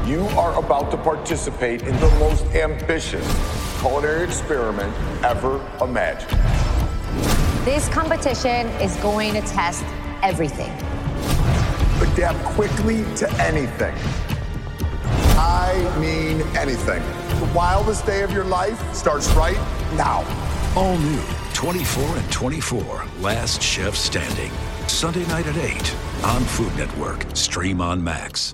You are about to participate in the most ambitious culinary experiment ever imagined. This competition is going to test everything. Adapt quickly to anything. I mean anything. The wildest day of your life starts right now. All new 24 and 24, Last Chef Standing. Sunday night at 8 on Food Network. Stream on Max.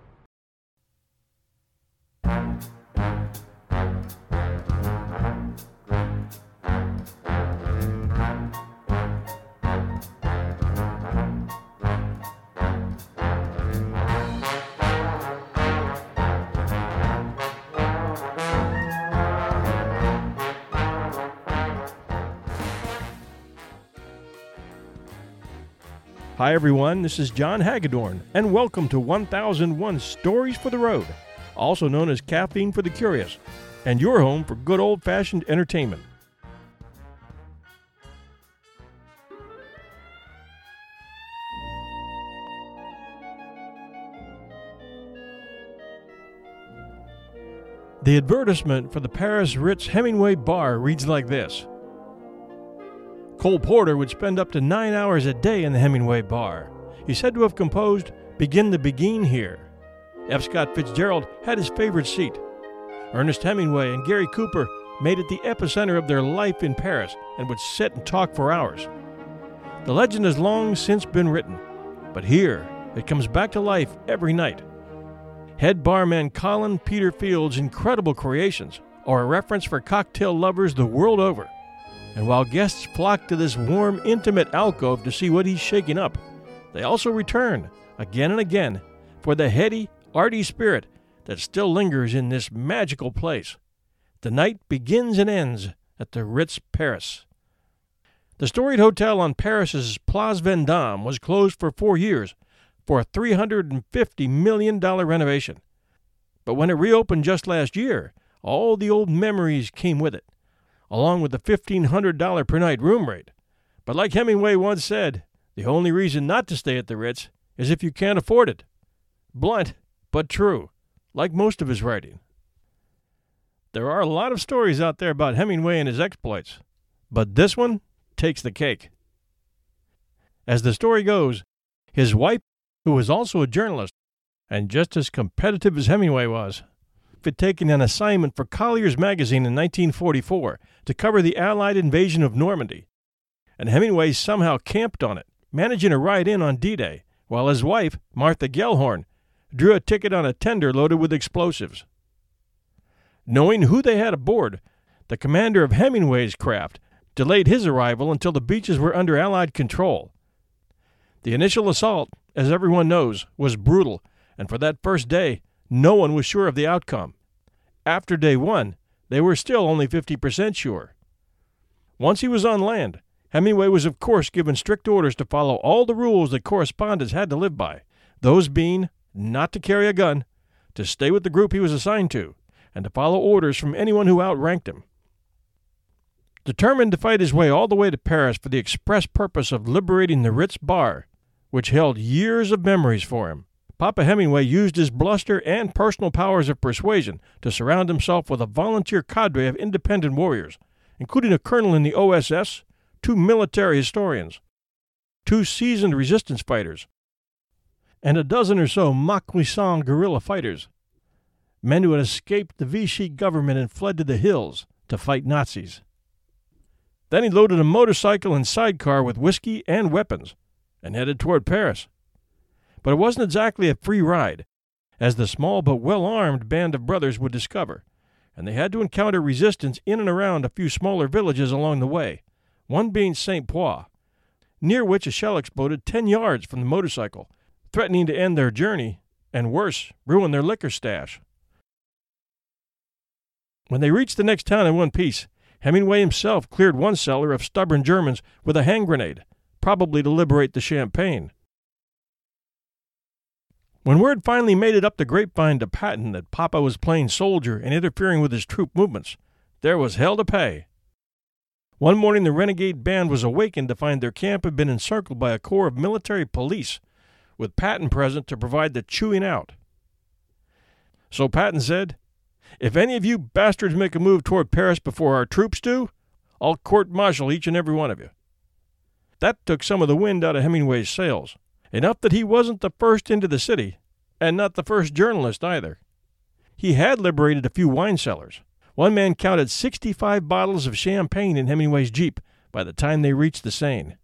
Hi everyone, this is John Hagedorn, and welcome to 1001 Stories for the Road, also known as Caffeine for the Curious, and your home for good old-fashioned entertainment. The advertisement for the Paris Ritz Hemingway Bar reads like this. Cole Porter would spend up to 9 hours a day in the Hemingway Bar. He's said to have composed Begin the Beguine here. F. Scott Fitzgerald had his favorite seat. Ernest Hemingway and Gary Cooper made it the epicenter of their life in Paris and would sit and talk for hours. The legend has long since been written, but here it comes back to life every night. Head barman Colin Peter Field's incredible creations are a reference for cocktail lovers the world over. And while guests flock to this warm, intimate alcove to see what he's shaking up, they also return, again and again, for the heady, arty spirit that still lingers in this magical place. The night begins and ends at the Ritz Paris. The storied hotel on Paris's Place Vendôme was closed for 4 years for a $350 million renovation. But when it reopened just last year, all the old memories came with it, along with the $1,500 per night room rate. But like Hemingway once said, the only reason not to stay at the Ritz is if you can't afford it. Blunt, but true, like most of his writing. There are a lot of stories out there about Hemingway and his exploits, but this one takes the cake. As the story goes, his wife, who was also a journalist, and just as competitive as Hemingway was, had taken an assignment for Collier's magazine in 1944 to cover the Allied invasion of Normandy, and Hemingway somehow camped on it, managing to ride in on D-Day, while his wife, Martha Gellhorn, drew a ticket on a tender loaded with explosives. Knowing who they had aboard, the commander of Hemingway's craft delayed his arrival until the beaches were under Allied control. The initial assault, as everyone knows, was brutal, and for that first day, no one was sure of the outcome. After day 1, they were still only 50% sure. Once he was on land, Hemingway was of course given strict orders to follow all the rules that correspondents had to live by, those being not to carry a gun, to stay with the group he was assigned to, and to follow orders from anyone who outranked him. Determined to fight his way all the way to Paris for the express purpose of liberating the Ritz Bar, which held years of memories for him, Papa Hemingway used his bluster and personal powers of persuasion to surround himself with a volunteer cadre of independent warriors, including a colonel in the OSS, 2 military historians, 2 seasoned resistance fighters, and a dozen or so Maquisson guerrilla fighters, men who had escaped the Vichy government and fled to the hills to fight Nazis. Then he loaded a motorcycle and sidecar with whiskey and weapons and headed toward Paris. But it wasn't exactly a free ride, as the small but well-armed band of brothers would discover, and they had to encounter resistance in and around a few smaller villages along the way, one being St. Pois, near which a shell exploded 10 yards from the motorcycle, threatening to end their journey, and worse, ruin their liquor stash. When they reached the next town in one piece, Hemingway himself cleared one cellar of stubborn Germans with a hand grenade, probably to liberate the champagne. When word finally made it up the grapevine to Patton that Papa was playing soldier and interfering with his troop movements, there was hell to pay. One morning the renegade band was awakened to find their camp had been encircled by a corps of military police, with Patton present to provide the chewing out. So Patton said, "If any of you bastards make a move toward Paris before our troops do, I'll court-martial each and every one of you." That took some of the wind out of Hemingway's sails, enough that he wasn't the first into the city, and not the first journalist either. He had liberated a few wine cellars. One man counted 65 bottles of champagne in Hemingway's Jeep by the time they reached the Seine.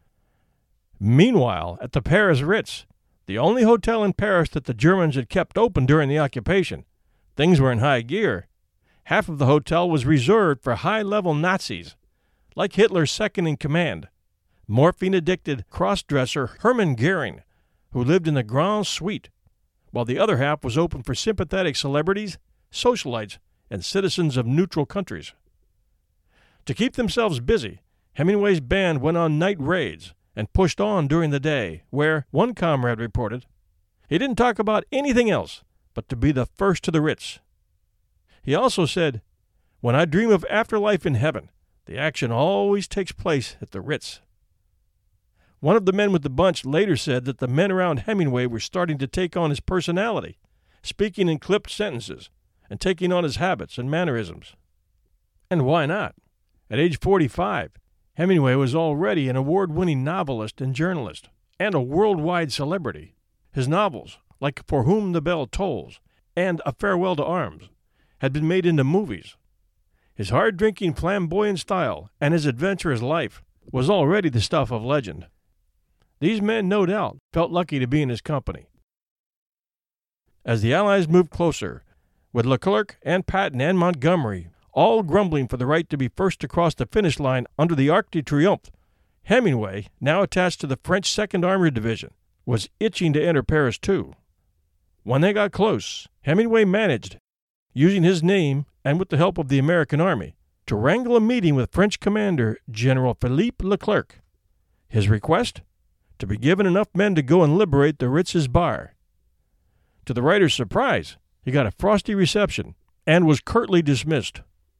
Meanwhile, at the Paris Ritz, the only hotel in Paris that the Germans had kept open during the occupation, things were in high gear. Half of the hotel was reserved for high-level Nazis, like Hitler's second-in-command, morphine-addicted cross-dresser Hermann Goering, who lived in the Grand Suite, while the other half was open for sympathetic celebrities, socialites, and citizens of neutral countries. To keep themselves busy, Hemingway's band went on night raids and pushed on during the day, where, one comrade reported, he didn't talk about anything else but to be the first to the Ritz. He also said, "When I dream of afterlife in heaven, the action always takes place at the Ritz." One of the men with the bunch later said that the men around Hemingway were starting to take on his personality, speaking in clipped sentences, and taking on his habits and mannerisms. And why not? At age 45, Hemingway was already an award-winning novelist and journalist, and a worldwide celebrity. His novels, like For Whom the Bell Tolls and A Farewell to Arms, had been made into movies. His hard-drinking, flamboyant style and his adventurous life was already the stuff of legend. These men, no doubt, felt lucky to be in his company. As the Allies moved closer, with Leclerc and Patton and Montgomery all grumbling for the right to be first to cross the finish line under the Arc de Triomphe, Hemingway, now attached to the French 2nd Armored Division, was itching to enter Paris too. When they got close, Hemingway managed, using his name and with the help of the American Army, to wrangle a meeting with French Commander General Philippe Leclerc. His request? To be given enough men to go and liberate the Ritz's bar. To the writer's surprise, he got a frosty reception and was curtly dismissed.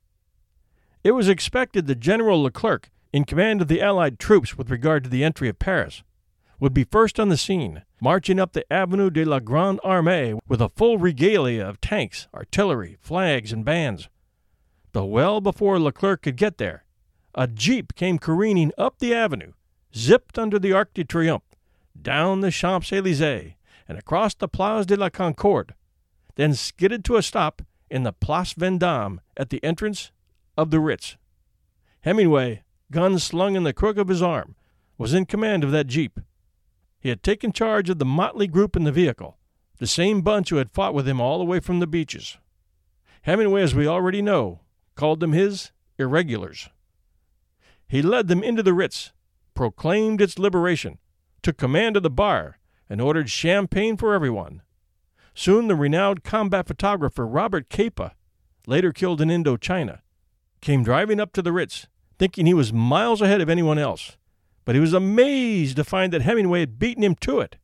It was expected that General Leclerc, in command of the Allied troops with regard to the entry of Paris, would be first on the scene, marching up the Avenue de la Grande Armée with a full regalia of tanks, artillery, flags, and bands. But well before Leclerc could get there, a jeep came careening up the avenue, zipped under the Arc de Triomphe, down the Champs-Élysées, and across the Place de la Concorde, then skidded to a stop in the Place Vendôme at the entrance of the Ritz. Hemingway, gun slung in the crook of his arm, was in command of that jeep. He had taken charge of the motley group in the vehicle, the same bunch who had fought with him all the way from the beaches. Hemingway, as we already know, called them his irregulars. He led them into the Ritz, proclaimed its liberation, took command of the bar, and ordered champagne for everyone. Soon the renowned combat photographer Robert Capa, later killed in Indochina, came driving up to the Ritz, thinking he was miles ahead of anyone else, but he was amazed to find that Hemingway had beaten him to it.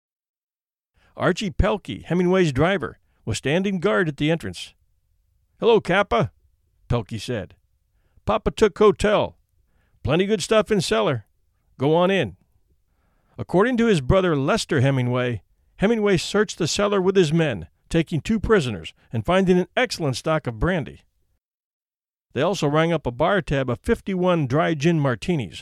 Archie Pelkey, Hemingway's driver, was standing guard at the entrance. "Hello, Capa," Pelkey said. "Papa-Took Hotel. Plenty good stuff in cellar. Go on in." According to his brother Lester Hemingway, Hemingway searched the cellar with his men, taking 2 prisoners and finding an excellent stock of brandy. They also rang up a bar tab of 51 dry gin martinis.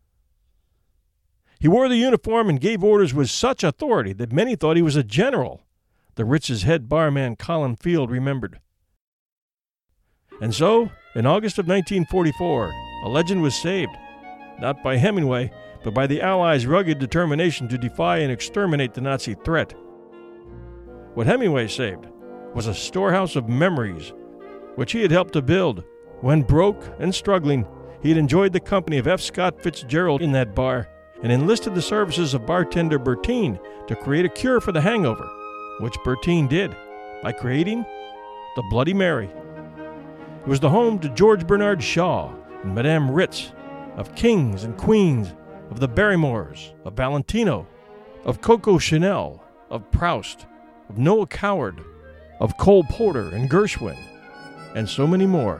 He wore the uniform and gave orders with such authority that many thought he was a general, the Ritz's head barman Colin Field remembered. And so, in August of 1944, a legend was saved, not by Hemingway, but by the Allies' rugged determination to defy and exterminate the Nazi threat. What Hemingway saved was a storehouse of memories, which he had helped to build. When broke and struggling, he had enjoyed the company of F. Scott Fitzgerald in that bar and enlisted the services of bartender Bertine to create a cure for the hangover, which Bertine did by creating the Bloody Mary. It was the home to George Bernard Shaw and Madame Ritz, of kings and queens, of the Barrymores, of Valentino, of Coco Chanel, of Proust, of Noel Coward, of Cole Porter and Gershwin, and so many more.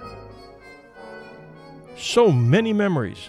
So many memories,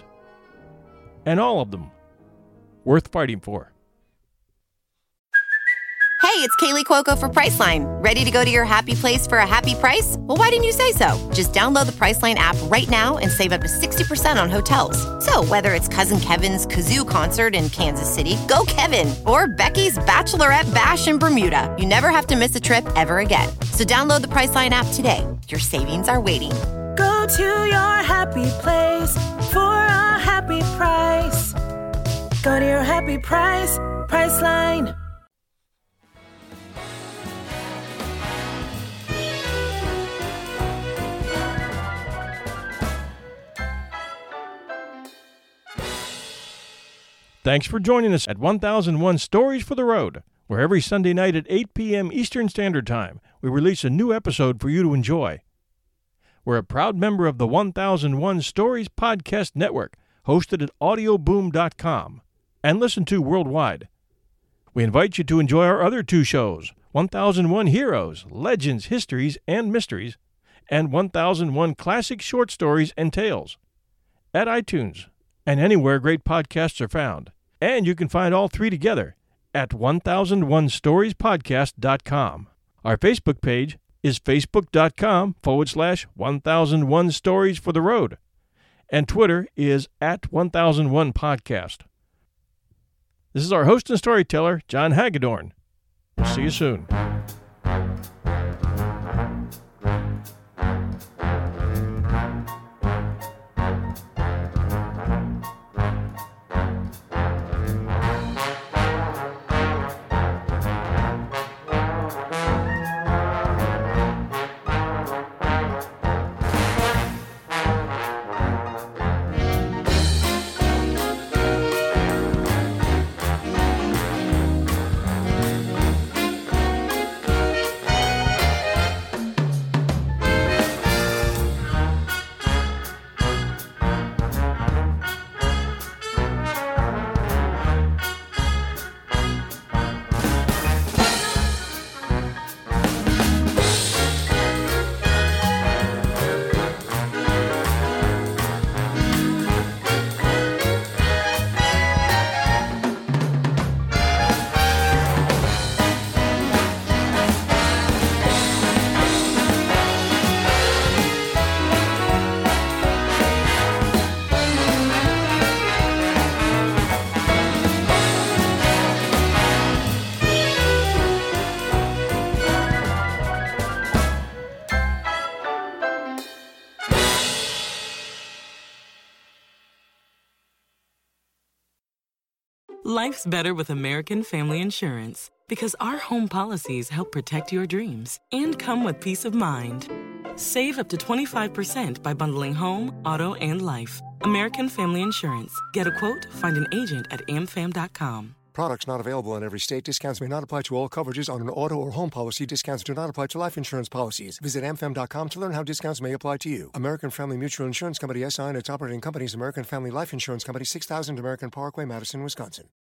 and all of them worth fighting for. Hey, it's Kaylee Cuoco for Priceline. Ready to go to your happy place for a happy price? Well, why didn't you say so? Just download the Priceline app right now and save up to 60% on hotels. So whether it's Cousin Kevin's Kazoo Concert in Kansas City, go Kevin, or Becky's Bachelorette Bash in Bermuda, you never have to miss a trip ever again. So download the Priceline app today. Your savings are waiting. Go to your happy place for a happy price. Go to your happy price, Priceline. Thanks for joining us at 1001 Stories for the Road, where every Sunday night at 8 p.m. Eastern Standard Time, we release a new episode for you to enjoy. We're a proud member of the 1001 Stories Podcast Network, hosted at audioboom.com and listened to worldwide. We invite you to enjoy our other two shows, 1001 Heroes, Legends, Histories, and Mysteries, and 1001 Classic Short Stories and Tales, at iTunes and anywhere great podcasts are found. And you can find all three together at 1001storiespodcast.com. Our Facebook page is facebook.com/1001 Stories for the Road. And Twitter is at 1001 Podcast. This is our host and storyteller, John Hagedorn. We'll see you soon. Life's better with American Family Insurance because our home policies help protect your dreams and come with peace of mind. Save up to 25% by bundling home, auto, and life. American Family Insurance. Get a quote, find an agent at amfam.com. Products not available in every state. Discounts may not apply to all coverages on an auto or home policy. Discounts do not apply to life insurance policies. Visit amfam.com to learn how discounts may apply to you. American Family Mutual Insurance Company, SI, and its operating companies, American Family Life Insurance Company, 6000 American Parkway, Madison, Wisconsin.